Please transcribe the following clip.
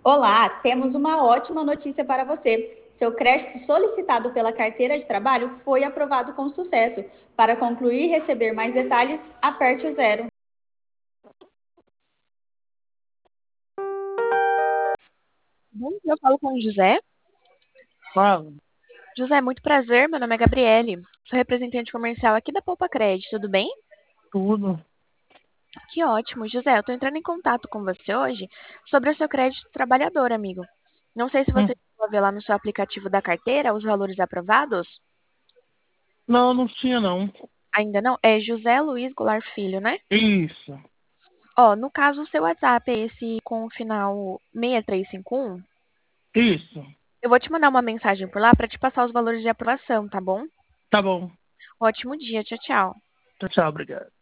Olá, temos uma ótima notícia para você. Seu crédito solicitado pela carteira de trabalho foi aprovado com sucesso. Para concluir e receber mais detalhes, aperte o zero. Bom dia, eu falo com o José. Fala, José, muito prazer, meu nome é Gabriele. Sou representante comercial aqui da Poupa Crédito, tudo bem? tudo. Que ótimo. José, eu estou entrando em contato com você hoje sobre o seu crédito trabalhador, amigo. Não sei se você Hum. chegou a ver lá no seu aplicativo da carteira os valores aprovados. Não, não tinha não. Ainda não? É José Luiz Goulart Filho, né? Isso, Ó, no caso, o seu WhatsApp é esse com o final 6351. isso. Eu vou te mandar uma mensagem por lá para te passar os valores de aprovação, tá bom? Tá bom. Ótimo dia, tchau, tchau. Tchau, tchau, obrigado.